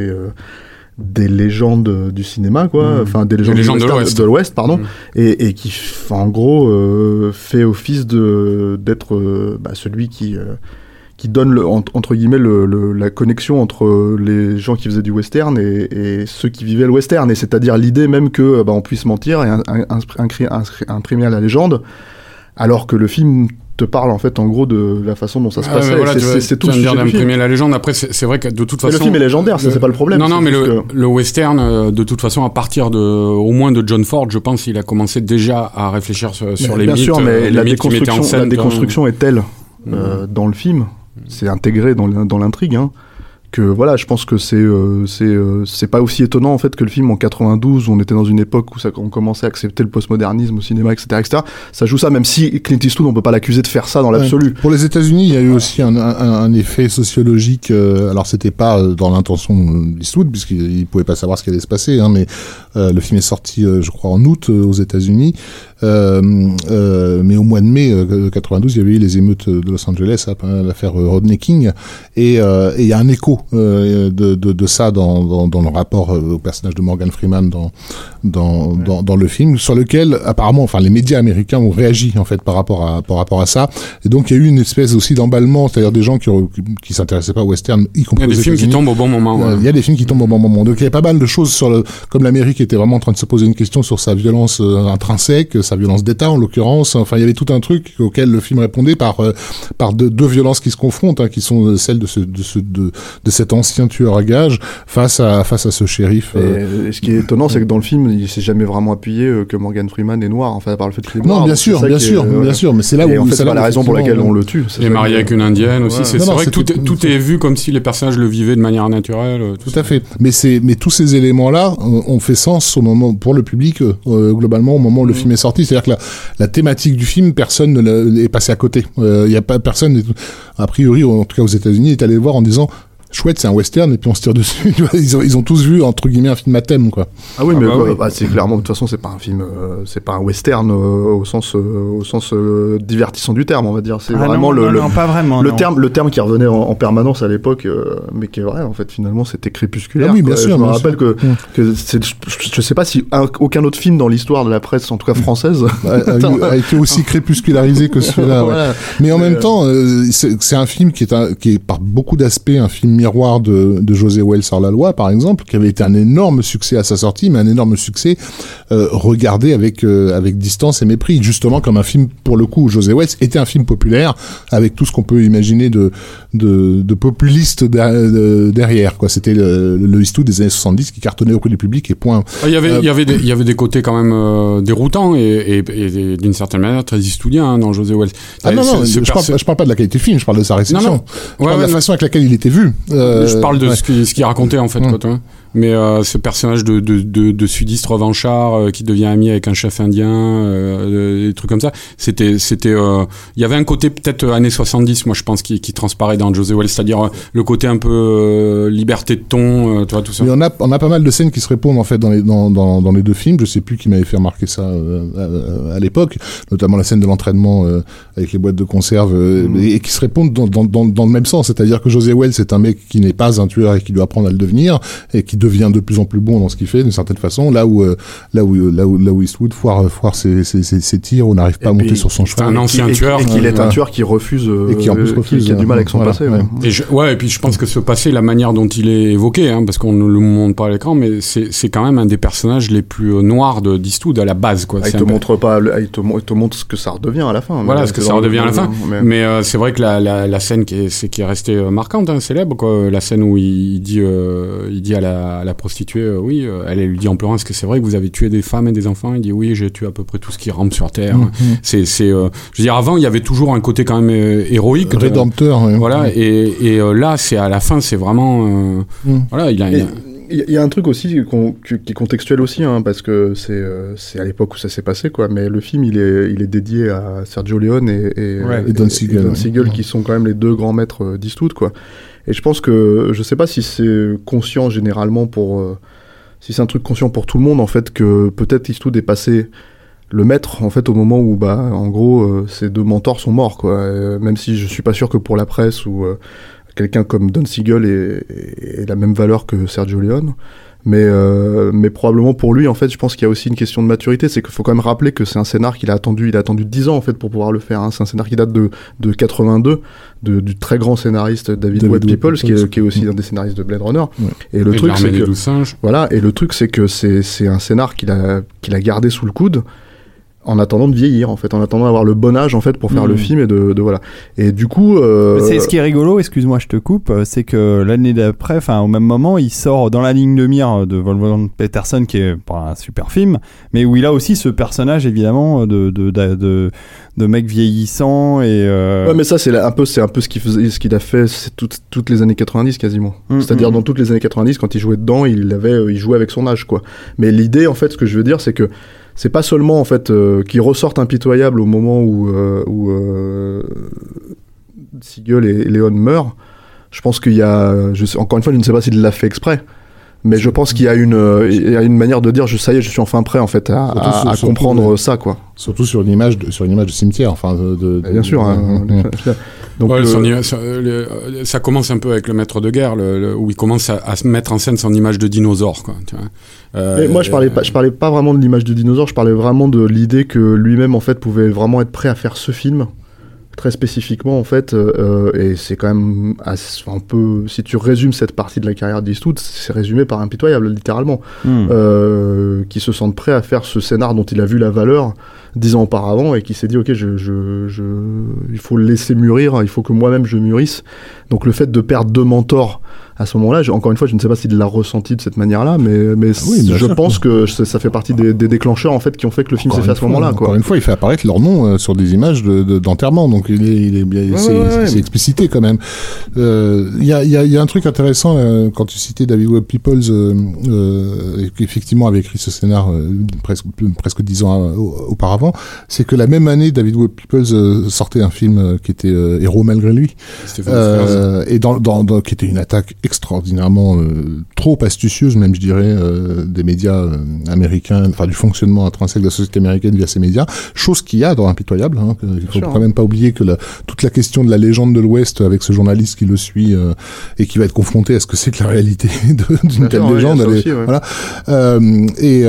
des légendes du cinéma, quoi. Enfin, des légendes de l'Ouest, pardon. Et qui, en gros, fait office d'être celui qui donne entre guillemets la connexion entre les gens qui faisaient du western et ceux qui vivaient le western, et c'est-à-dire l'idée même que on puisse mentir et imprimer la légende, alors que le film te parle en fait en gros de la façon dont ça se passait. Voilà, c'est tout le sujet d'imprimer la légende. Après, c'est vrai que de toute façon, le film est légendaire, c'est pas le problème. Non, mais le western, de toute façon, à partir au moins de John Ford, je pense, il a commencé déjà à réfléchir sur les mythes. Bien sûr, mais la déconstruction est telle dans le film, c'est intégré dans l'intrigue, hein, que voilà, je pense que c'est pas aussi étonnant en fait que le film en 92, où on était dans une époque où on commençait à accepter le postmodernisme au cinéma, etc. Ça joue ça, même si Clint Eastwood, on peut pas l'accuser de faire ça dans l'absolu. Pour les États-Unis, il y a eu aussi un effet sociologique. Alors c'était pas dans l'intention d'Eastwood, puisqu'il pouvait pas savoir ce qui allait se passer, hein, mais le film est sorti, je crois, en août aux États-Unis. Mais au mois de mai 92, il y avait eu les émeutes de Los Angeles, l'affaire Rodney King, et il y a un écho de ça dans le rapport au personnage de Morgan Freeman dans le film, sur lequel apparemment, enfin, les médias américains ont réagi en fait par rapport à ça, et donc il y a eu une espèce aussi d'emballement, c'est-à-dire des gens qui s'intéressaient pas au western, y compris. Il y a des films qui tombent au bon moment. Il y a des films qui tombent au bon moment. Donc il y a pas mal de choses comme l'Amérique était vraiment en train de se poser une question sur sa violence intrinsèque, sa violence d'État en l'occurrence. Enfin, il y avait tout un truc auquel le film répondait par deux violences qui se confrontent, hein, qui sont celles de cet ancien tueur à gages face à ce shérif. Et ce qui est étonnant, c'est que dans le film, il s'est jamais vraiment appuyé que Morgan Freeman est noir, enfin, par le fait qu'il est noir. Non, bien sûr, mais c'est là où c'est la raison pour laquelle on le tue. Il est marié avec une indienne aussi. C'est vrai que tout est vu comme si les personnages le vivaient de manière naturelle. Tout à fait. Mais tous ces éléments-là ont fait sens au moment, pour le public, globalement, au moment où le film est sorti. C'est-à-dire que la thématique du film, personne ne est passé à côté. Il y a pas personne, a priori, en tout cas aux États-Unis, est allé le voir en disant chouette, c'est un western, et puis on se tire dessus. Ils ont tous vu, entre guillemets, un film à thème, quoi. Ah oui, mais c'est clairement, de toute façon, c'est pas un film, c'est pas un western au sens divertissant du terme, on va dire. C'est vraiment pas vraiment, le terme qui revenait en permanence à l'époque, mais qui est vrai, en fait, finalement, c'était crépusculaire. Ah oui, bien sûr. Je me rappelle que je sais pas si aucun autre film dans l'histoire de la presse, en tout cas française, a été aussi crépuscularisé que celui-là. Voilà. Mais en même temps, c'est un film qui est par beaucoup d'aspects un film miroir de José Wells hors la loi, par exemple, qui avait été un énorme succès à sa sortie, mais un énorme succès regardé avec distance et mépris, justement comme un film, pour le coup, José Wells était un film populaire, avec tout ce qu'on peut imaginer de populiste derrière, quoi. C'était le Eastwood des années 70 qui cartonnait auprès du public et point. Il y avait des côtés quand même déroutants et d'une certaine manière très eastwoodiens hein, dans José Wells. Je parle pas de la qualité du film, je parle de sa réception. Je parle de la façon avec laquelle il était vu. Je parle de ce qu'il racontait en fait, quoi, toi. Mais ce personnage de sudiste revanchard qui devient ami avec un chef indien, des trucs comme ça, c'était il y avait un côté peut-être années 70, moi je pense, qui transparaît dans José Wells, c'est-à-dire le côté un peu liberté de ton, tu vois, tout ça. Mais on a pas mal de scènes qui se répondent en fait dans les deux films. Je sais plus qui m'avait fait remarquer ça à l'époque, notamment la scène de l'entraînement avec les boîtes de conserve et qui se répondent dans le même sens, c'est-à-dire que José Wells c'est un mec qui n'est pas un tueur et qui doit apprendre à le devenir et qui devient de plus en plus bon dans ce qu'il fait d'une certaine façon, là où Eastwood foire ses tirs ou n'arrive pas à monter sur son cheval. C'est un ancien tueur et qu'il est un tueur qui refuse et qui en plus refuse, qui a du mal avec son passé. Et puis je pense que ce passé, la manière dont il est évoqué, hein, parce qu'on ne le montre pas à l'écran, mais c'est quand même un des personnages les plus noirs d'Eastwood à la base, quoi. Il te montre ce que ça redevient à la fin. Voilà, ce que ça redevient à la fin. Mais c'est vrai que la scène qui est restée marquante, hein, célèbre, quoi. La scène où il dit à la prostituée, oui, elle lui dit en pleurant, est-ce que c'est vrai que vous avez tué des femmes et des enfants? Il dit oui, j'ai tué à peu près tout ce qui rampe sur terre. Je veux dire, avant il y avait toujours un côté quand même héroïque, rédempteur. Voilà, et là c'est à la fin, c'est vraiment voilà, il y a un truc aussi qui est contextuel aussi, hein, parce que c'est à l'époque où ça s'est passé, quoi. Mais le film, il est dédié à Sergio Leone et Don Siegel, qui sont quand même les deux grands maîtres d'Eastwood, quoi. Et je pense que, je sais pas si c'est conscient généralement si c'est un truc conscient pour tout le monde, en fait, que peut-être Eastwood est passé le maître, en fait, au moment où, en gros, ces deux mentors sont morts, quoi. Même si je suis pas sûr que pour la presse ou quelqu'un comme Don Siegel ait la même valeur que Sergio Leone. Mais probablement pour lui, en fait, je pense qu'il y a aussi une question de maturité. C'est qu'il faut quand même rappeler que c'est un scénar qu'il a attendu 10 ans, en fait, pour pouvoir le faire, hein. C'est un scénar qui date de 82, du très grand scénariste David Webb Peoples, qui est aussi un des scénaristes de Blade Runner. Ouais. Et le truc, c'est que, voilà, et le truc, c'est que c'est un scénar qu'il a gardé sous le coude, en attendant de vieillir, en fait, en attendant d'avoir le bon âge, en fait, pour faire le film et de voilà. Et du coup, c'est ce qui est rigolo, excuse-moi, je te coupe, c'est que l'année d'après, enfin, au même moment, il sort Dans la ligne de mire de Wolfgang Petersen, qui est pas un super film, mais où il a aussi ce personnage, évidemment, de mec vieillissant et ouais, mais ça, c'est un peu ce qu'il a fait toutes les années 90, quasiment. C'est-à-dire, dans toutes les années 90, quand il jouait dedans, il jouait avec son âge, quoi. Mais l'idée, en fait, ce que je veux dire, c'est que c'est pas seulement, en fait, qu'il ressorte impitoyable au moment où Siegel et Leone meurent. Je pense qu'il y a, encore une fois, je ne sais pas s'il l'a fait exprès, mais je pense qu'il y a une manière de dire, ça y est, je suis enfin prêt, en fait, à comprendre ça, quoi. Surtout sur une image de cimetière, enfin. Bien sûr. Donc ça commence un peu avec Le Maître de guerre, où il commence à se mettre en scène son image de dinosaure, quoi. Tu vois. Mais moi, je parlais pas vraiment de l'image de dinosaure, je parlais vraiment de l'idée que lui-même, en fait, pouvait vraiment être prêt à faire ce film. Très spécifiquement, en fait, et c'est quand même un peu, si tu résumes cette partie de la carrière d'Eastwood, c'est résumé par Impitoyable, littéralement, qui se sentent prêts à faire ce scénar dont il a vu la valeur 10 ans auparavant et qui s'est dit, ok, il faut le laisser mûrir, il faut que moi-même je mûrisse. Donc le fait de perdre deux mentors à ce moment-là, encore une fois, je ne sais pas s'il l'a ressenti de cette manière-là, mais je pense que ça fait partie des déclencheurs, en fait, qui ont fait que le film s'est fait à ce moment-là, quoi. Encore une fois, il fait apparaître leur nom sur des images d'enterrement, donc c'est explicité quand même. Il y a un truc intéressant quand tu citais David Webb Peoples, qui effectivement avait écrit ce scénar presque 10 ans auparavant, c'est que la même année, David Webb Peoples sortait un film qui était Héros malgré lui, et qui était une attaque extraordinairement trop astucieuse, même je dirais, des médias américains, enfin du fonctionnement intrinsèque de la société américaine via ces médias, chose qu'il y a dans Impitoyable, hein, il faut quand même pas oublier que toute la question de la légende de l'Ouest avec ce journaliste qui le suit et qui va être confronté à ce que c'est que la réalité d'une telle légende, voilà. Et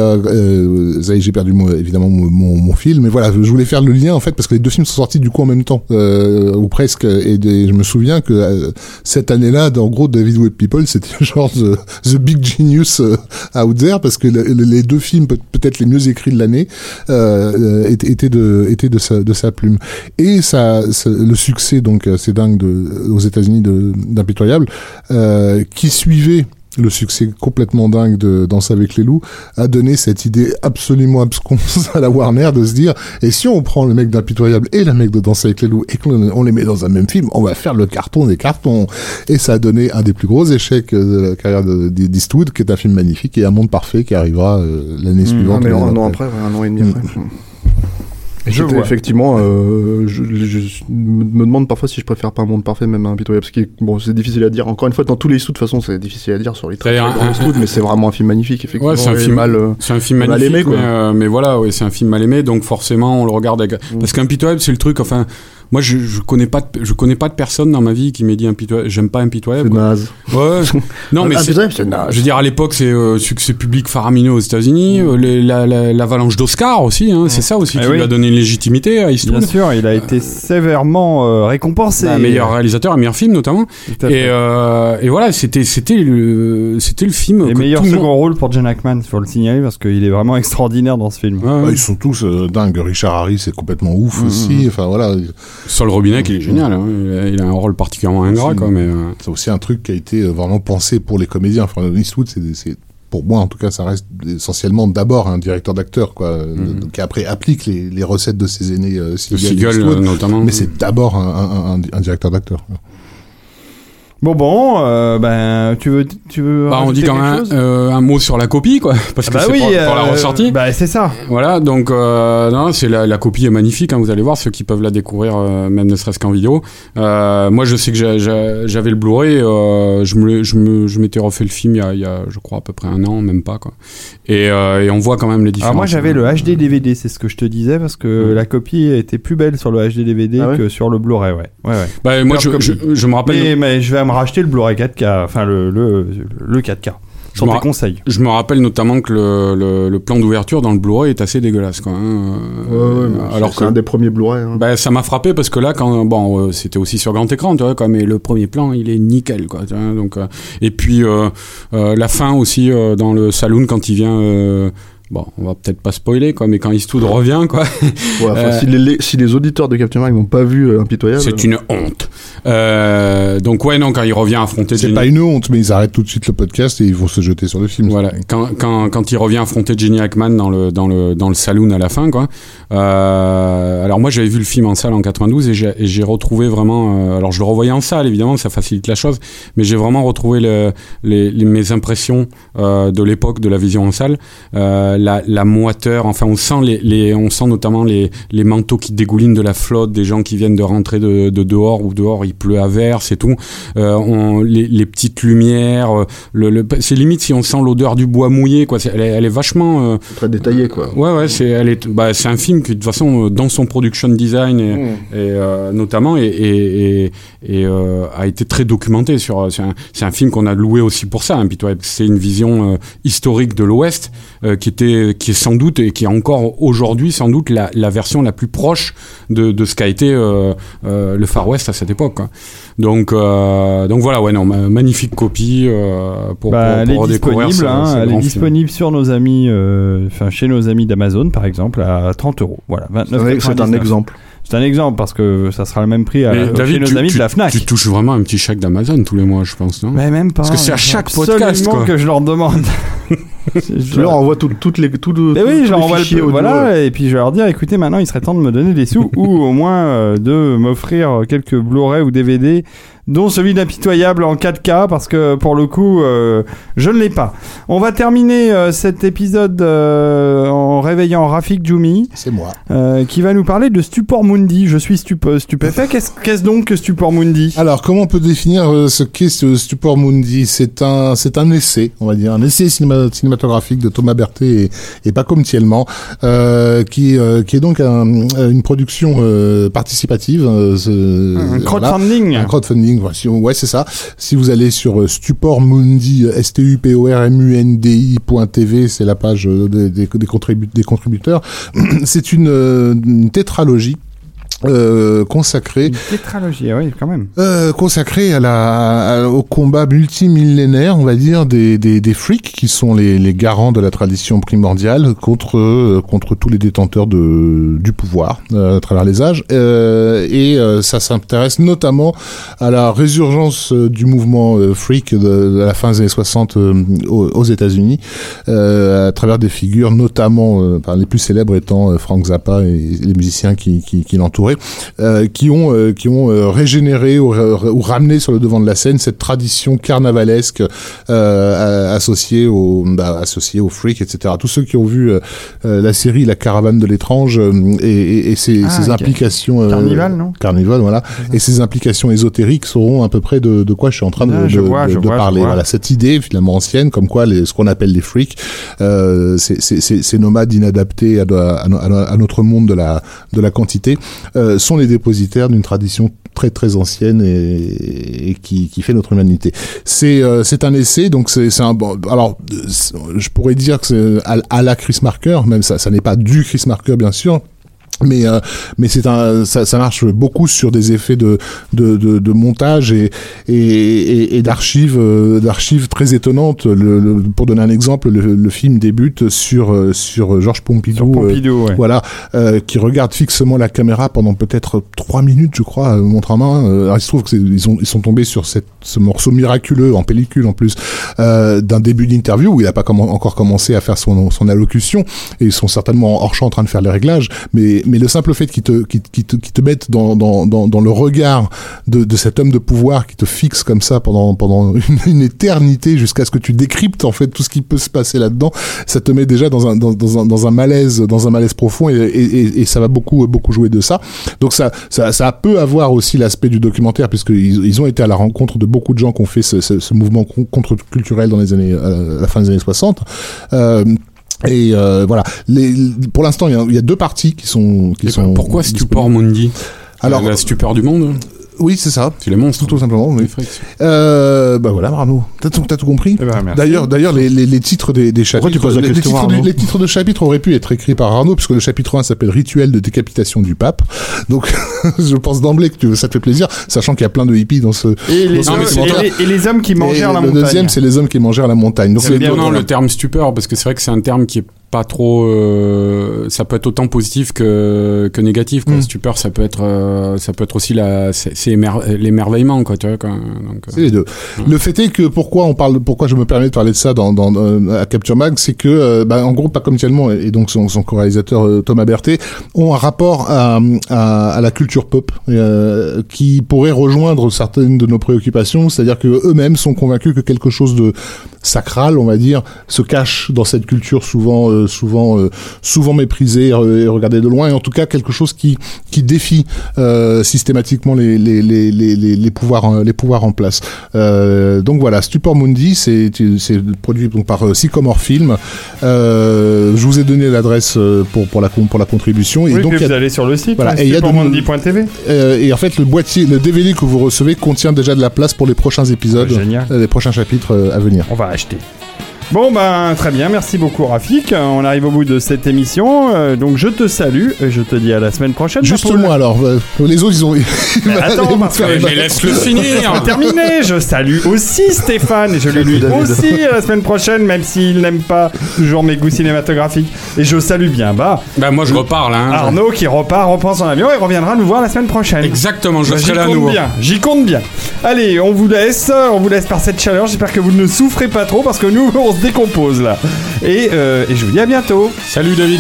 ça y est, j'ai perdu évidemment mon fil, mais voilà, je voulais faire le lien en fait parce que les deux films sont sortis du coup en même temps, ou presque, et je me souviens que cette année-là, en gros, David Webb People, c'était genre the big genius out there, parce que les deux films peut-être les mieux écrits de l'année étaient de sa plume. Et le succès, donc c'est dingue aux États-Unis d'Impitoyable, qui suivait le succès complètement dingue de Danse avec les loups, a donné cette idée absolument absconse à la Warner de se dire, et si on prend le mec d'Impitoyable et le mec de Danse avec les loups et qu'on les met dans un même film, on va faire le carton des cartons. Et ça a donné un des plus gros échecs de la carrière d'Eastwood, qui est un film magnifique, et Un monde parfait qui arrivera l'année suivante. Mais un an après, un an et demi après. Je vois. Effectivement, je me demande parfois si je préfère pas Un monde parfait, même Impitoyable, parce que bon, c'est difficile à dire. Encore une fois, dans tous les Eastwood, de toute façon, c'est difficile à dire sur les traits Eastwood, mais c'est vraiment un film magnifique, effectivement. Ouais, c'est un film magnifique, aimé, mais voilà, ouais, c'est un film mal aimé, donc forcément, on le regarde avec... Parce qu'Impitoyable, c'est le truc, enfin... Moi, je connais pas de personne dans ma vie qui m'ait dit Impitoyable. J'aime pas Impitoyable. C'est naze. Ouais. Non, mais c'est naze. Je veux dire, à l'époque, c'est succès public faramineux aux États-Unis, l'avalanche d'Oscar aussi. Hein, c'est ça aussi qui lui a donné une légitimité à Eastwood. Bien sûr, il a été sévèrement récompensé. Meilleur réalisateur, meilleur film notamment. Et voilà, c'était le film. Et meilleur second rôle pour Gene Hackman, il faut le signaler, parce qu'il est vraiment extraordinaire dans ce film. Ouais, ils sont tous dingues. Richard Harris est complètement ouf aussi. Enfin voilà. Sur le Robinet, il est génial. Hein. Il a un rôle particulièrement ingrat, quoi. Mais c'est aussi un truc qui a été vraiment pensé pour les comédiens. Enfin, Eastwood, c'est pour moi, en tout cas, ça reste essentiellement d'abord un directeur d'acteur, quoi, qui après applique les recettes de ses aînés Seagal, notamment. Mais c'est d'abord un directeur d'acteur. Bon, tu veux on dit quand même un mot sur la copie, quoi, parce que c'est pour la ressortie. C'est ça. Voilà, donc non, c'est la copie est magnifique, hein, vous allez voir, ceux qui peuvent la découvrir, même ne serait-ce qu'en vidéo. Moi, je sais que j'avais le Blu-ray, je m'étais refait le film il y a, je crois, à peu près un an, même pas, quoi. Et on voit quand même les différences. Alors moi, j'avais le HD DVD, c'est ce que je te disais, parce que la copie était plus belle sur le HD DVD que sur le Blu-ray, ouais. Bah, moi, je me rappelle. Mais je vais me racheter le Blu-ray 4K, enfin le 4K. Sur tes conseils. Je me rappelle notamment que le plan d'ouverture dans le Blu-ray est assez dégueulasse, quoi. Hein. Alors c'est un des premiers Blu-ray. Hein. Bah, ça m'a frappé parce que là, c'était aussi sur grand écran, tu vois, quoi, mais le premier plan, il est nickel, quoi. Tu vois, donc, et puis la fin aussi dans le saloon quand il vient. Bon, on va peut-être pas spoiler, quoi, mais quand Eastwood revient, quoi. Si les auditeurs de Captain Mag n'ont pas vu Impitoyable, c'est une honte. Donc ouais, non, quand il revient affronter Jenny... C'est pas une honte, mais ils arrêtent tout de suite le podcast et ils vont se jeter sur le film. Voilà, quand il revient affronter Jenny Hackman dans le saloon à la fin, quoi. Alors moi, j'avais vu le film en salle en 92 et j'ai retrouvé vraiment. Alors je le revoyais en salle, évidemment, ça facilite la chose, mais j'ai vraiment retrouvé mes impressions de l'époque de la vision en salle. La moiteur, enfin on sent notamment les manteaux qui dégoulinent de la flotte, des gens qui viennent de rentrer de dehors, ou dehors il pleut à verse et tout, les petites lumières, c'est limite si on sent l'odeur du bois mouillé, quoi. Elle est vachement très détaillée, quoi. Ouais, c'est un film qui de toute façon dans son production design et notamment et a été très documenté c'est un film qu'on a loué aussi pour ça, hein, puis c'est une vision historique de l'Ouest qui est sans doute et qui est encore aujourd'hui sans doute la version la plus proche de ce qu'a été le Far West à cette époque, quoi. Donc voilà, ouais, non, magnifique copie pour redécouvrir elle est disponible sur nos amis, chez nos amis d'Amazon par exemple à 30€. Voilà, 29,99. C'est un exemple. C'est un exemple parce que ça sera le même prix chez nos amis de la Fnac. Tu touches vraiment un petit chèque d'Amazon tous les mois, je pense, non? Mais même pas. Parce que c'est à chaque podcast, quoi. Que je leur demande. Je leur envoie tout je leur envoie fichiers audio. Voilà, et puis je vais leur dire, écoutez, maintenant il serait temps de me donner des sous ou au moins de m'offrir quelques Blu-ray ou DVD, dont celui d'Impitoyable en 4K, parce que pour le coup, je ne l'ai pas. On va terminer cet épisode en bienveillant Rafik Djoumi. C'est moi. Qui va nous parler de Stupor Mundi. Je suis stupéfait. Qu'est-ce donc que Stupor Mundi ? Alors, comment on peut définir ce qu'est ce Stupor Mundi ? C'est un essai, on va dire, un essai cinématographique de Thomas Berthet et Paco Mtielman, qui est donc une production participative. Un crowdfunding. Voilà, un crowdfunding, ouais, c'est ça. Si vous allez sur Stupor Mundi, stupormundi.tv, c'est la page des contributeurs. C'est une tétralogie consacrée. Une tétralogie, oui, quand même. Consacrée au combat multimillénaire, on va dire, des freaks, qui sont les garants de la tradition primordiale contre tous les détenteurs du pouvoir à travers les âges. Ça s'intéresse notamment à la résurgence du mouvement freak de la fin des années 60 aux États-Unis, à travers des figures, notamment les plus célèbres étant Frank Zappa et les musiciens qui l'entouraient. Qui ont régénéré ou ramené sur le devant de la scène cette tradition carnavalesque associée aux freaks, etc. Tous ceux qui ont vu la série La Caravane de l'étrange et ses implications Carnival, voilà, et ses implications ésotériques sauront à peu près de quoi je suis en train de parler. Voilà, cette idée finalement ancienne, comme quoi ce qu'on appelle les freaks, ces nomades inadaptés à notre monde de la quantité, sont les dépositaires d'une tradition très très ancienne et qui fait notre humanité. C'est un essai, donc alors je pourrais dire que c'est à la Chris Marker, même ça n'est pas du Chris Marker bien sûr. Mais ça marche beaucoup sur des effets de montage et d'archives très étonnantes. Pour donner un exemple, le film débute sur Georges Pompidou, ouais. Voilà, qui regarde fixement la caméra pendant peut-être 3 minutes, je crois, montre en main. Alors, il se trouve que ils sont tombés sur ce morceau miraculeux en pellicule en plus d'un début d'interview où il n'a pas encore commencé à faire son allocution, et ils sont certainement hors champ en train de faire les réglages, mais le simple fait qu'ils te mettent dans le regard de cet homme de pouvoir qui te fixe comme ça pendant une éternité jusqu'à ce que tu décryptes en fait tout ce qui peut se passer là-dedans, ça te met déjà dans un malaise profond, et ça va beaucoup jouer de ça. Donc ça peut avoir aussi l'aspect du documentaire, puisqu'ils ont été à la rencontre de beaucoup de gens qui ont fait ce mouvement contre-culturel dans les années la fin des années 60. Voilà. Pour l'instant, il y a 2 parties qui sont. Pourquoi Stupor Mundi ? Alors, la stupeur du monde. Oui, c'est ça. C'est les monstres. Tout simplement, oui. Voilà, Arnaud. T'as tout compris. D'ailleurs, les titres des chapitres. Pourquoi tu poses la question, les titres de chapitres auraient pu être écrits par Arnaud, puisque le chapitre 1 s'appelle Rituel de décapitation du pape. Donc, je pense d'emblée que ça te fait plaisir, sachant qu'il y a plein de hippies dans ce. Et les hommes qui mangèrent la montagne. Le deuxième, c'est les hommes qui mangèrent la montagne. Donc, c'est bien le terme stupeur, parce que c'est vrai que c'est un terme qui est pas trop ça peut être autant positif que négatif, quoi. Stupeur, ça peut être aussi l'émerveillement, quoi, tu vois, donc, c'est les deux. Le fait est que pourquoi je me permets de parler de ça à Capture Mag, c'est que en gros, Paco Mtielman et donc son co-réalisateur Thomas Berthet ont un rapport à la culture pop qui pourrait rejoindre certaines de nos préoccupations, c'est-à-dire que eux-mêmes sont convaincus que quelque chose de sacral, on va dire, se cache dans cette culture souvent méprisée et regardée de loin, et en tout cas quelque chose qui défie systématiquement les pouvoirs en place. Donc voilà, Stupor Mundi, c'est produit donc par Sycomore Film. Je vous ai donné l'adresse pour la contribution, et donc vous allez sur le site, voilà, stupormundi.tv. Et en fait, le DVD que vous recevez contient déjà de la place pour les prochains épisodes, les prochains chapitres à venir. On va acheter. Bon, très bien, merci beaucoup Rafik. On arrive au bout de cette émission, donc je te salue et je te dis à la semaine prochaine. Juste moi alors, les autres ils ont... Attends, mais laisse-le finir. C'est terminé, je salue aussi Stéphane et je lui dis aussi à la semaine prochaine, même s'il n'aime pas toujours mes goûts cinématographiques. Et je salue bien moi je repars là. Arnaud qui reprend son avion et reviendra nous voir la semaine prochaine. Exactement, je serai là à nouveau. J'y compte bien. Allez, on vous laisse par cette chaleur, j'espère que vous ne souffrez pas trop parce que nous on se décompose là. Et je vous dis à bientôt. Salut David.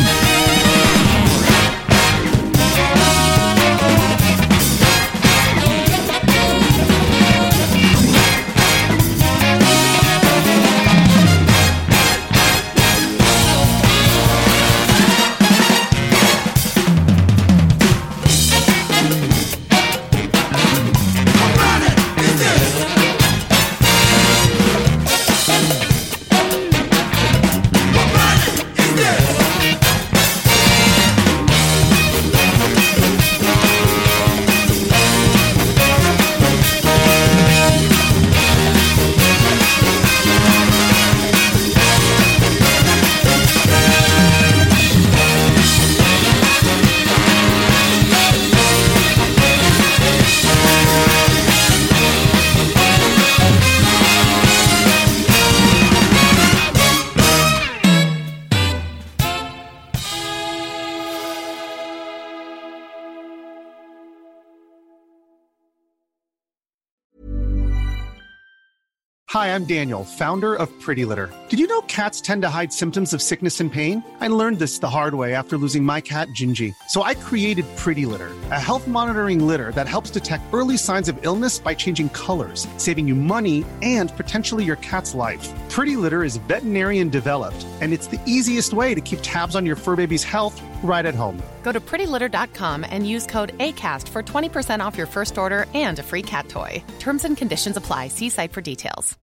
Hi, I'm Daniel, founder of Pretty Litter. Did you know cats tend to hide symptoms of sickness and pain? I learned this the hard way after losing my cat, Gingy. So I created Pretty Litter, a health monitoring litter that helps detect early signs of illness by changing colors, saving you money and potentially your cat's life. Pretty Litter is veterinarian developed, and it's the easiest way to keep tabs on your fur baby's health right at home. Go to prettylitter.com and use code ACAST for 20% off your first order and a free cat toy. Terms and conditions apply. See site for details.